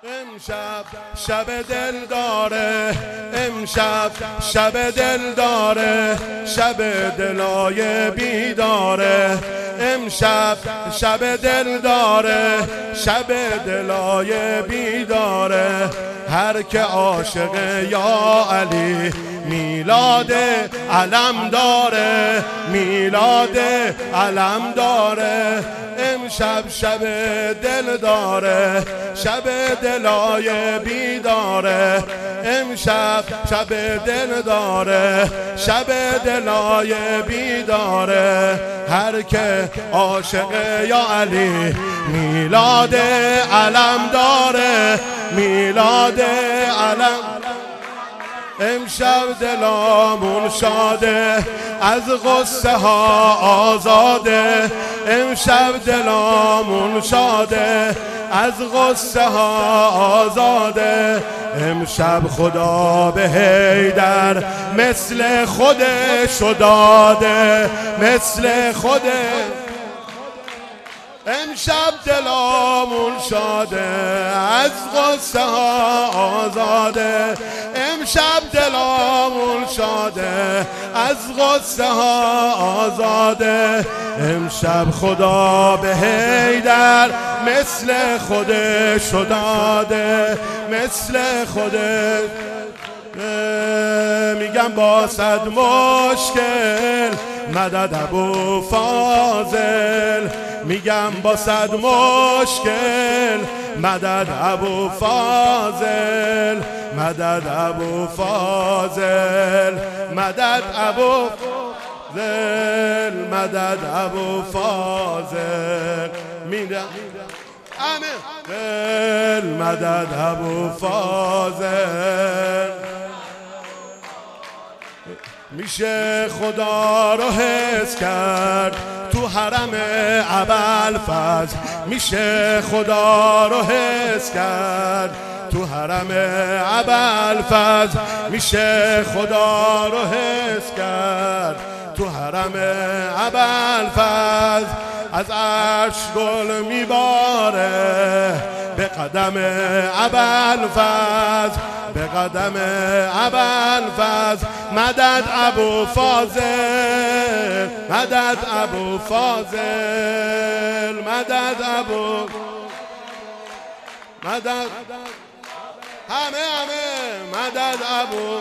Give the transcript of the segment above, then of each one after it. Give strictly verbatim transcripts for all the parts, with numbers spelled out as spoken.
امشب شب دل داره، امشب شب دل داره، شب دلای بیداره. امشب شب دل داره، شب دلای بیداره. هر که عاشق یا علی میلاد علم داره، میلاد علم داره. امشب شب دل داره، شب دلای بیداره. امشب شب دل داره، شب دلای بیداره. هر که عاشق یا علی میلاد علم داره، میلاد علم. امشب دلامون شاده، از غصه ها آزاده. امشب دلامون شاده، از غصه ها آزاده. امشب خدا به حیدر مثل خودشو داده، مثل خودش. امشب دلامون شاده، از غصه ها آزاده. امشب دلامون شاده، از غصه ها آزاده. امشب خدا به حیدر مثل خودشو داده، مثل خودش. میگم با صد مشکل مدد ابو فاضل، میگم با صد مشکل مدد ابو فاضل، مدد ابو فاضل، مدد ابو فاضل، مدد ابو فاضل. میدم آمین، مدد ابو فاضل. میشه خدا رو حس کرد تو حرم ابوالفضل، میشه خدا رو حس کرد تو حرم ابوالفضل، میشه خدا رو حس کرد تو حرم ابوالفضل. از عرش گل میباره به قدم ابوالفضل، به قدم ابوالفضل. مدد ابو فاضل، مدد ابو فاضل، مدد ابو، مدد همه همه مدد ابو.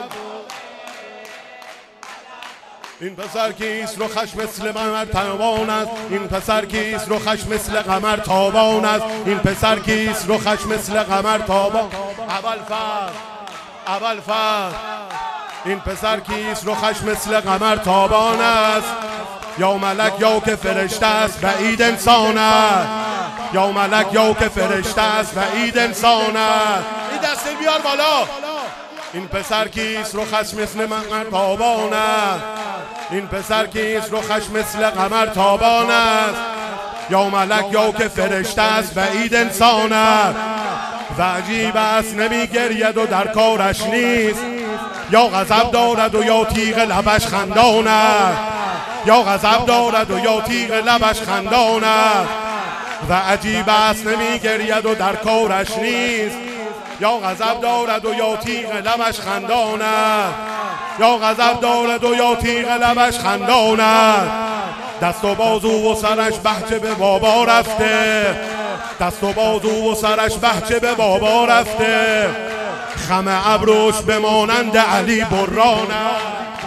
این پسر کیست رخش مثل قمر تابان است، این پسر کیست رخش مثل قمر تابان است، این پسر کیست رخش مثل قمر تابان. ابوالفضل، ابوالفضل. این پسر کیست رخش مثل قمر تابان است. یا ملک یا که فرشته است، بعید انسان است. یا ملک یا که فرشته است، بعید انسان است. این دست بیار بالا. این پسر کیست رخش مثل قمر تابان است، این پسر کیست رخش مثل قمر تابان است. یا ملک یا که فرشته است، بعید انسان است. و عجیب است نمی گرید و در کارش نیست، یا غضب دارد و یا تیغ لبش خندان است، یا غضب دارد و یا تیغ لبش خندان است. و عجیب است نمی گرید و در کارش نیست، یا غضب دارد و یا تیغ لبش خندان است، یا غضب دارد و یا تیغ لبش خندان است. دست و بازو و سرش بهچه به بابا رفته، دست و بازو و سرش بهچه به بابا رفته. خم ابروش به مانند علی بران است.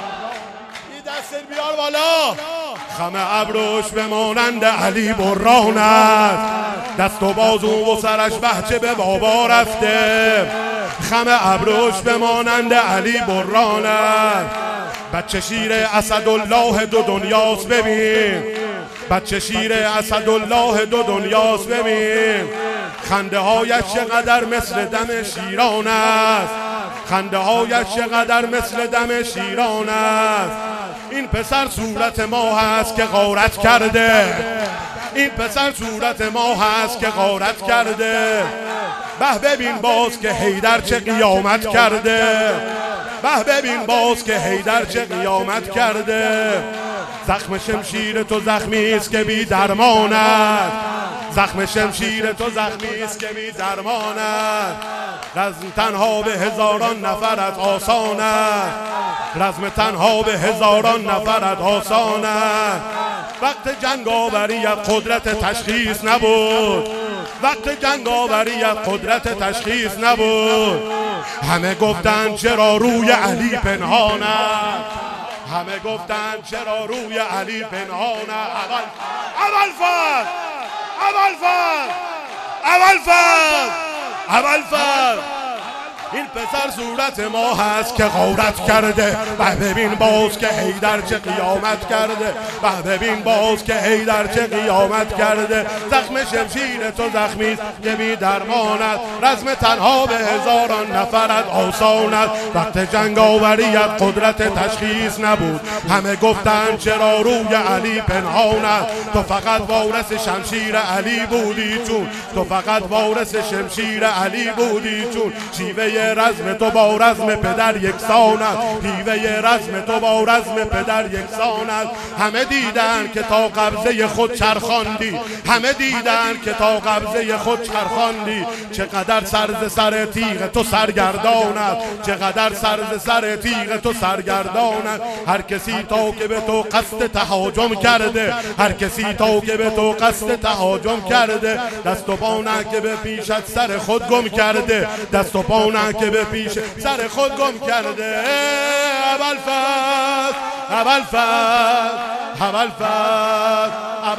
این دست بیار بالا. خم ابروش به مانند علی بران است. دست و بازو و سرش بهچه به بابا رفته. خم ابروش به مانند علی بران است. بچه شیر اسدالله دو دنیاست ببین، بچه شیر اسدالله دو دنیاست ببین. خنده هایش چقدر مثل دم شیران است، خنده هایش چقدر مثل دم شیران است. این پسر صورت ما هست که غارت کرده، این پسر صورت ما هست که غارت کرده. به ببین باز که حیدر چه قیامت کرده، به ببین باز که حیدر چه قیامت کرده. زخم شمشیر تو زخمی است که بی درمان است، زخم شمشیر تو زخمی است که بی درمان است. رزم تنها به هزاران نفرت آسان است، رزم تنها به هزاران نفرت آسان است. وقت جنگاوریت قدرت تشخیص نبود، وقت جنگاوریت قدرت تشخیص نبود. همه گفتند چرا روی علی پنهان است، همه گفتند چرا روی علی پنهان است. اول اول فرد اول فرد اول فرد اول فرد این پسر صورت ما هست که غارت کرده. و ببین باز که حیدر چه قیامت کرده، و ببین باز که حیدر چه قیامت کرده. زخم شمشیر تو زخمی است که بی درمان است، رزم تنها به هزاران نفرت آسان است. وقت جنگاوریت قدرت تشخیص نبود، همه گفتند چرا روی علی پنهان است. تو فقط وارث شمشیر علی بودی چون، تو فقط وارث شمشیر علی بودی چون. شیوه رزم تو با رزم پدر یکسان است، شیوه رزم تو با رزم پدر یکسان است. همه دیدن که تا قبضه خود چرخاندی، همه دیدن که تا قبضه خود چرخاندی. چقدر سر ز سر تیغ تو سرگردان است، چقدر سر ز سر تیغ تو سرگردان است. هر کسی تا که به تو قصد تهاجم کرده، هر کسی تا که به تو قصد تهاجم کرده. دست و پا نه که به پیشت سر خود گم کرده، دست و پا نه که به پیش سر خود گم کرده. ابوالفضل ابوالفضل ابوالفضل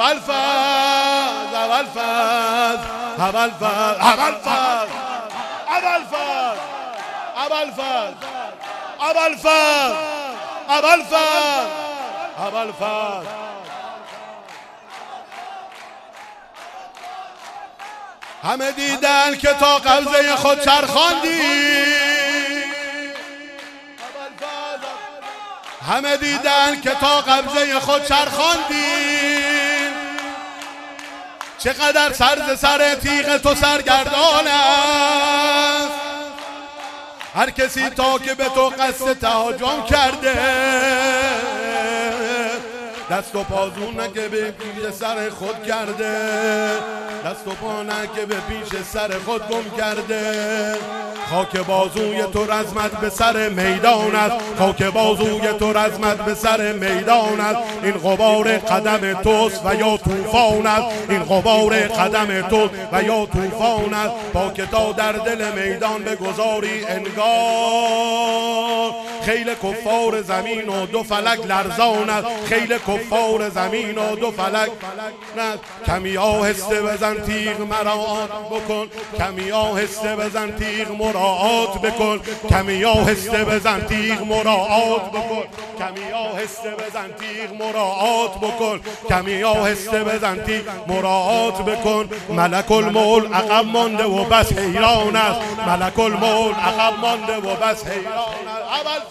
ابوالفضل ابوالفضل ابوالفضل ابوالفضل ابوالفضل ابوالفضل ابوالفضل ابوالفضل ابوالفضل همه دیدن که تا قبضه خود چرخاندی، همه دیدن که تا قبضه خود چرخاندی. چقدر سر ز سر تیغ تو سرگردان است، هر کسی تا که به تو قصد تهاجم کرده. دست و پازون که به پیش سر خود کرده، دست و پا که به پیش سر خود گم کرده. خاک بازوی تو رزمت به سر میدان است، خاک بازوی تو رزمت به سر میدان است. این غبار قدم توست و یا طوفان است، این غبار قدم توست و یا طوفان است. با که تا در دل میدان بگذاری انگار خیل کفار زمین و دو فلک لرزان است، خیل کفار زمین و دو فلک است. کمی آهسته بزن تیغ مراعات بکن، کمی آهسته بزن تیغ مراعات بکن، کمی آهسته بزن تیغ مراعات بکن، کمی آهسته بزن تیغ مراعات بکن، کمی آهسته بزن تیغ مراعات بکن. ملک الموت عقب مانده و بس حیران است، ملک الموت عقب مانده و بس حیران است.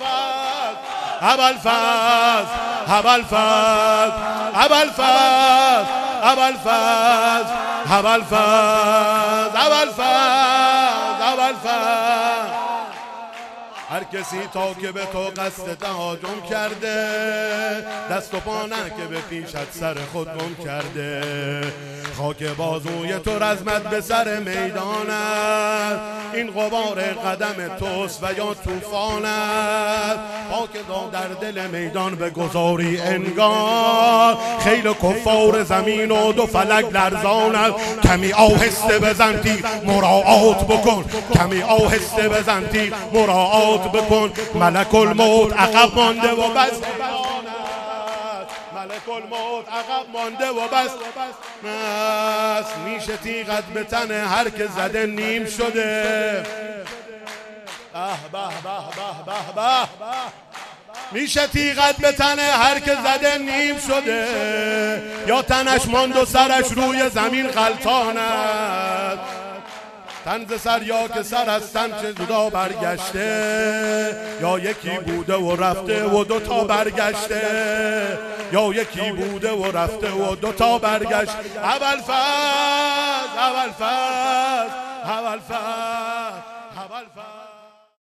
ابوالفضل ابوالفضل ابوالفضل ابوالفضل ابوالفضل ابوالفضل ابوالفضل هر کسی تا که به تو قصد تهاجم کرده، دست و پا نه که به پیشت سر خود گم کرده. خاک بازوی تو رزمت به سر میدان است، این غبار قدم توست و یا طوفان است. پاک در دل میدان به گذاری انگار خیل کفار زمین و دو فلک لرزان است. کمی آهسته بزن تیغ مراعات بکن، کمی آهسته بزن تیغ مراعات بکن. ملک الموت عقب مانده و بس، ملک الموت عقب مانده و بس بس. میشه تیغت به تن هر که زده نیم شده. به به به به به میشه تیغت به تن هر که زده نیم شده، یا تنش ماند و سرش روی زمین غلطان است. تن ز سر یا که سر از تن چه جدا برگشته، یا یکی بوده و رفته و دوتا برگشته، یا یکی بوده و رفته و دوتا برگشت. ابوالفضل ابوالفضل ابوالفضل